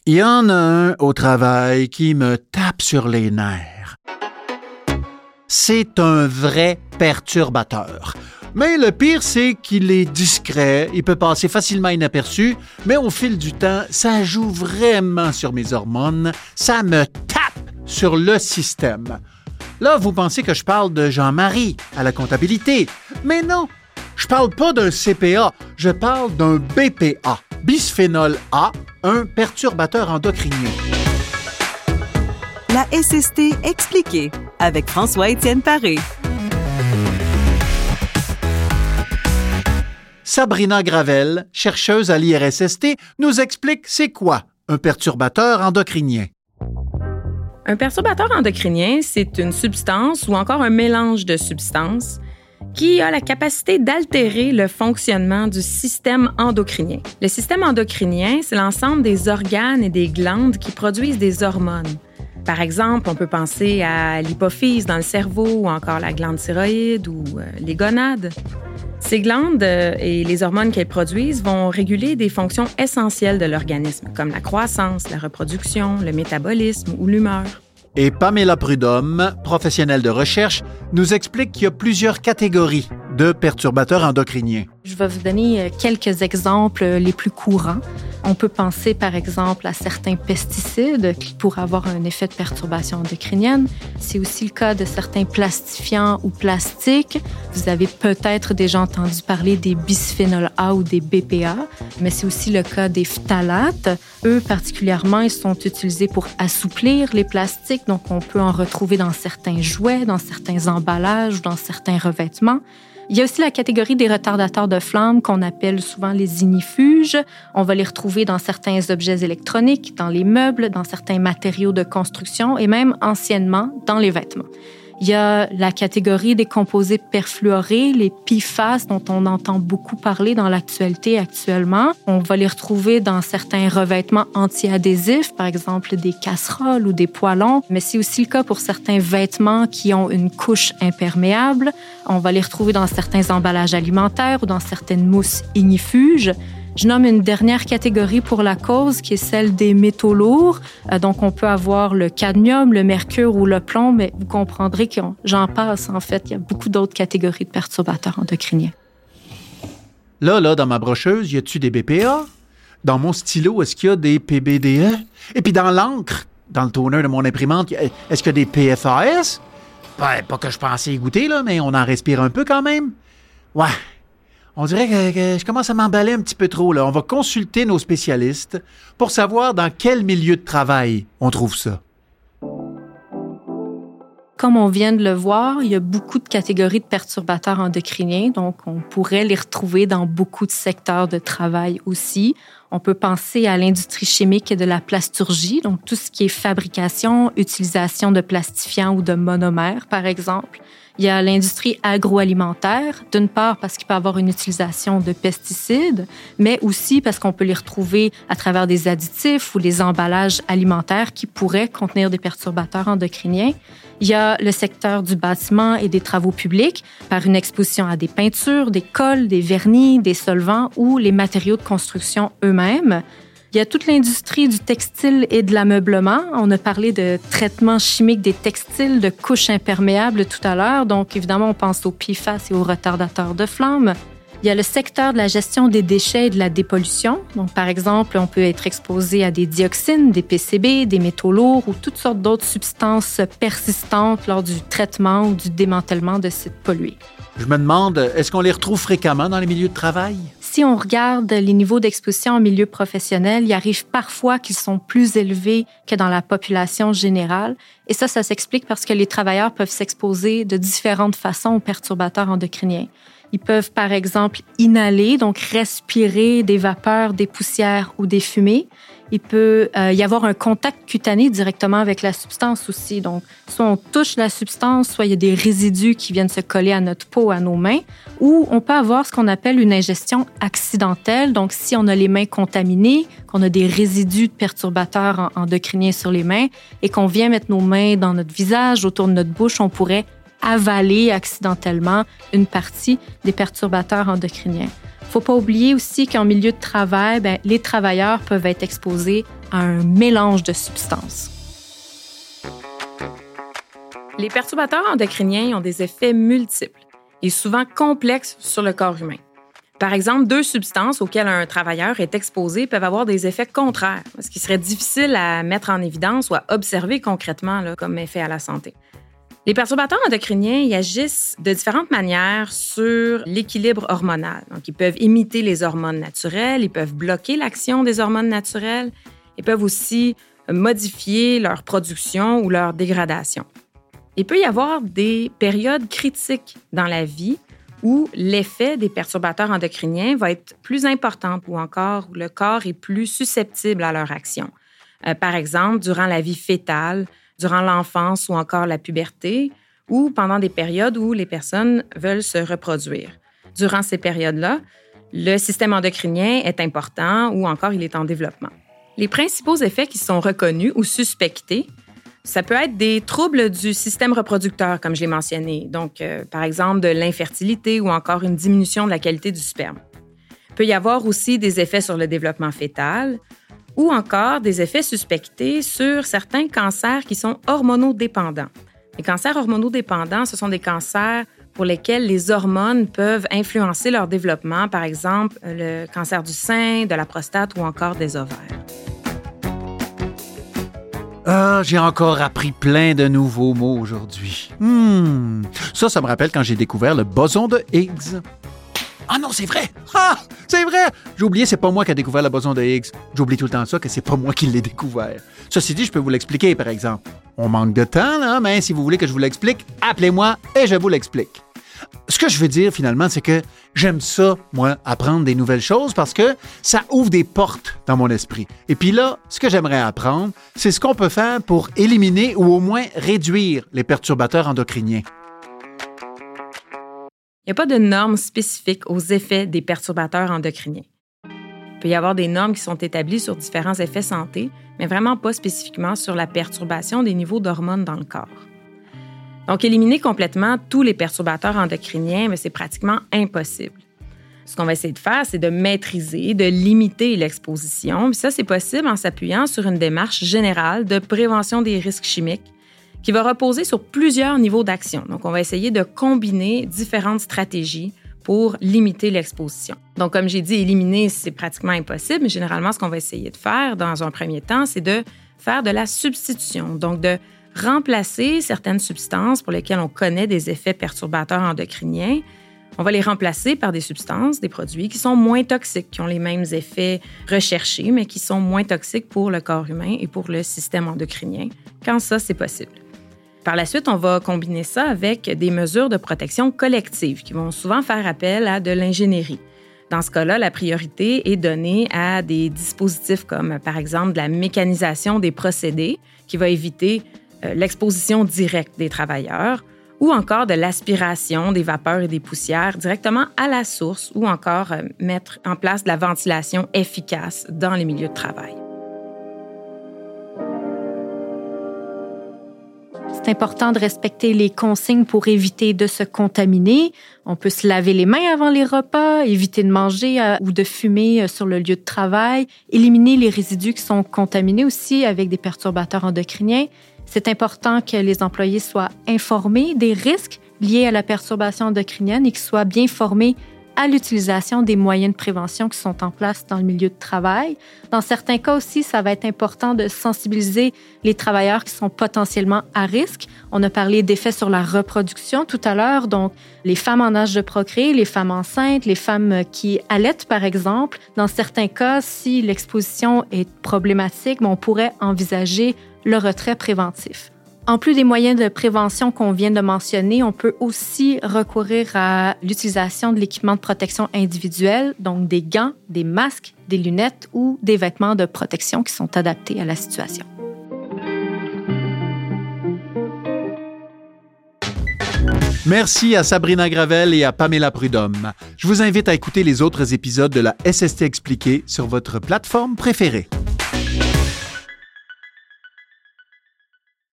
Il y en a un au travail qui me tape sur les nerfs. C'est un vrai perturbateur. Mais le pire, c'est qu'il est discret, il peut passer facilement inaperçu, mais au fil du temps, ça joue vraiment sur mes hormones, ça me tape sur le système. Là, vous pensez que je parle de Jean-Marie à la comptabilité, mais non, je parle pas d'un CPA, je parle d'un BPA, bisphénol A, un perturbateur endocrinien. La SST expliquée avec François-Étienne Paré. Sabrina Gravel, chercheuse à l'IRSST, nous explique c'est quoi un perturbateur endocrinien. Un perturbateur endocrinien, c'est une substance ou encore un mélange de substances qui a la capacité d'altérer le fonctionnement du système endocrinien. Le système endocrinien, c'est l'ensemble des organes et des glandes qui produisent des hormones. Par exemple, on peut penser à l'hypophyse dans le cerveau ou encore la glande thyroïde ou les gonades. Ces glandes et les hormones qu'elles produisent vont réguler des fonctions essentielles de l'organisme, comme la croissance, la reproduction, le métabolisme ou l'humeur. Et Pamela Prudhomme, professionnelle de recherche, nous explique qu'il y a plusieurs catégories de perturbateurs endocriniens. Je vais vous donner quelques exemples les plus courants. On peut penser, par exemple, à certains pesticides qui pourraient avoir un effet de perturbation endocrinienne. C'est aussi le cas de certains plastifiants ou plastiques. Vous avez peut-être déjà entendu parler des bisphénols A ou des BPA, mais c'est aussi le cas des phtalates. Eux, particulièrement, ils sont utilisés pour assouplir les plastiques, donc on peut en retrouver dans certains jouets, dans certains emballages ou dans certains revêtements. Il y a aussi la catégorie des retardateurs de flamme qu'on appelle souvent les ignifuges. On va les retrouver dans certains objets électroniques, dans les meubles, dans certains matériaux de construction et même anciennement dans les vêtements. Il y a la catégorie des composés perfluorés, les PFAS, dont on entend beaucoup parler dans l'actualité actuellement. On va les retrouver dans certains revêtements anti-adhésifs, par exemple des casseroles ou des poêlons, mais c'est aussi le cas pour certains vêtements qui ont une couche imperméable. On va les retrouver dans certains emballages alimentaires ou dans certaines mousses ignifuges. Je nomme une dernière catégorie pour la cause, qui est celle des métaux lourds. Donc, on peut avoir le cadmium, le mercure ou le plomb, mais vous comprendrez que j'en passe, en fait. Il y a beaucoup d'autres catégories de perturbateurs endocriniens. Là, dans ma brocheuse, y a-tu des BPA? Dans mon stylo, est-ce qu'il y a des PBDE? Et puis dans l'encre, dans le toner de mon imprimante, est-ce qu'il y a des PFAS? Pas que je pensais y goûter, là, mais on en respire un peu quand même. Ouais. On dirait que je commence à m'emballer un petit peu trop, là. On va consulter nos spécialistes pour savoir dans quel milieu de travail on trouve ça. Comme on vient de le voir, il y a beaucoup de catégories de perturbateurs endocriniens, donc on pourrait les retrouver dans beaucoup de secteurs de travail aussi. On peut penser à l'industrie chimique et de la plasturgie, donc tout ce qui est fabrication, utilisation de plastifiants ou de monomères, par exemple. Il y a l'industrie agroalimentaire, d'une part parce qu'il peut y avoir une utilisation de pesticides, mais aussi parce qu'on peut les retrouver à travers des additifs ou les emballages alimentaires qui pourraient contenir des perturbateurs endocriniens. Il y a le secteur du bâtiment et des travaux publics par une exposition à des peintures, des colles, des vernis, des solvants ou les matériaux de construction eux-mêmes. Il y a toute l'industrie du textile et de l'ameublement. On a parlé de traitement chimique des textiles, de couches imperméables tout à l'heure. Donc, évidemment, on pense aux PFAS et aux retardateurs de flamme. Il y a le secteur de la gestion des déchets et de la dépollution. Donc, par exemple, on peut être exposé à des dioxines, des PCB, des métaux lourds ou toutes sortes d'autres substances persistantes lors du traitement ou du démantèlement de sites pollués. Je me demande, est-ce qu'on les retrouve fréquemment dans les milieux de travail? Si on regarde les niveaux d'exposition en milieu professionnel, il arrive parfois qu'ils sont plus élevés que dans la population générale. Et ça s'explique parce que les travailleurs peuvent s'exposer de différentes façons aux perturbateurs endocriniens. Ils peuvent, par exemple, inhaler, donc respirer des vapeurs, des poussières ou des fumées. Il peut y avoir un contact cutané directement avec la substance aussi. Donc, soit on touche la substance, soit il y a des résidus qui viennent se coller à notre peau, à nos mains, ou on peut avoir ce qu'on appelle une ingestion accidentelle. Donc, si on a les mains contaminées, qu'on a des résidus de perturbateurs endocriniens sur les mains et qu'on vient mettre nos mains dans notre visage, autour de notre bouche, on pourrait avaler accidentellement une partie des perturbateurs endocriniens. Il ne faut pas oublier aussi qu'en milieu de travail, les travailleurs peuvent être exposés à un mélange de substances. Les perturbateurs endocriniens ont des effets multiples et souvent complexes sur le corps humain. Par exemple, 2 substances auxquelles un travailleur est exposé peuvent avoir des effets contraires, ce qui serait difficile à mettre en évidence ou à observer concrètement comme effet à la santé. Les perturbateurs endocriniens ils agissent de différentes manières sur l'équilibre hormonal. Donc, ils peuvent imiter les hormones naturelles, ils peuvent bloquer l'action des hormones naturelles, ils peuvent aussi modifier leur production ou leur dégradation. Il peut y avoir des périodes critiques dans la vie où l'effet des perturbateurs endocriniens va être plus important ou encore où le corps est plus susceptible à leur action. Par exemple, durant la vie fœtale, durant l'enfance ou encore la puberté, ou pendant des périodes où les personnes veulent se reproduire. Durant ces périodes-là, le système endocrinien est important ou encore il est en développement. Les principaux effets qui sont reconnus ou suspectés, ça peut être des troubles du système reproducteur, comme je l'ai mentionné, donc par exemple de l'infertilité ou encore une diminution de la qualité du sperme. Il peut y avoir aussi des effets sur le développement fœtal ou encore des effets suspectés sur certains cancers qui sont hormonodépendants. Les cancers hormonodépendants, ce sont des cancers pour lesquels les hormones peuvent influencer leur développement, par exemple le cancer du sein, de la prostate ou encore des ovaires. Ah, j'ai encore appris plein de nouveaux mots aujourd'hui. Ça me rappelle quand j'ai découvert le boson de Higgs. Ah non, c'est vrai! Ah, c'est vrai! J'ai oublié, c'est pas moi qui ai découvert le boson de Higgs. J'oublie tout le temps ça, que c'est pas moi qui l'ai découvert. Ceci dit, je peux vous l'expliquer, par exemple. On manque de temps, là, mais si vous voulez que je vous l'explique, appelez-moi et je vous l'explique. Ce que je veux dire, finalement, c'est que j'aime ça, moi, apprendre des nouvelles choses parce que ça ouvre des portes dans mon esprit. Et puis là, ce que j'aimerais apprendre, c'est ce qu'on peut faire pour éliminer ou au moins réduire les perturbateurs endocriniens. Il n'y a pas de normes spécifiques aux effets des perturbateurs endocriniens. Il peut y avoir des normes qui sont établies sur différents effets santé, mais vraiment pas spécifiquement sur la perturbation des niveaux d'hormones dans le corps. Donc, éliminer complètement tous les perturbateurs endocriniens, mais c'est pratiquement impossible. Ce qu'on va essayer de faire, c'est de maîtriser, de limiter l'exposition. Puis ça, c'est possible en s'appuyant sur une démarche générale de prévention des risques chimiques qui va reposer sur plusieurs niveaux d'action. Donc, on va essayer de combiner différentes stratégies pour limiter l'exposition. Donc, comme j'ai dit, éliminer, c'est pratiquement impossible, mais généralement, ce qu'on va essayer de faire dans un premier temps, c'est de faire de la substitution, donc de remplacer certaines substances pour lesquelles on connaît des effets perturbateurs endocriniens. On va les remplacer par des substances, des produits qui sont moins toxiques, qui ont les mêmes effets recherchés, mais qui sont moins toxiques pour le corps humain et pour le système endocrinien, quand ça, c'est possible. Par la suite, on va combiner ça avec des mesures de protection collective qui vont souvent faire appel à de l'ingénierie. Dans ce cas-là, la priorité est donnée à des dispositifs comme, par exemple, de la mécanisation des procédés qui va éviter l'exposition directe des travailleurs ou encore de l'aspiration des vapeurs et des poussières directement à la source ou encore mettre en place de la ventilation efficace dans les milieux de travail. C'est important de respecter les consignes pour éviter de se contaminer. On peut se laver les mains avant les repas, éviter de manger ou de fumer sur le lieu de travail, éliminer les résidus qui sont contaminés aussi avec des perturbateurs endocriniens. C'est important que les employés soient informés des risques liés à la perturbation endocrinienne et qu'ils soient bien formés à l'utilisation des moyens de prévention qui sont en place dans le milieu de travail. Dans certains cas aussi, ça va être important de sensibiliser les travailleurs qui sont potentiellement à risque. On a parlé d'effets sur la reproduction tout à l'heure, donc les femmes en âge de procréer, les femmes enceintes, les femmes qui allaitent, par exemple. Dans certains cas, si l'exposition est problématique, on pourrait envisager le retrait préventif. En plus des moyens de prévention qu'on vient de mentionner, on peut aussi recourir à l'utilisation de l'équipement de protection individuelle, donc des gants, des masques, des lunettes ou des vêtements de protection qui sont adaptés à la situation. Merci à Sabrina Gravel et à Pamela Prudhomme. Je vous invite à écouter les autres épisodes de la SST Expliquée sur votre plateforme préférée.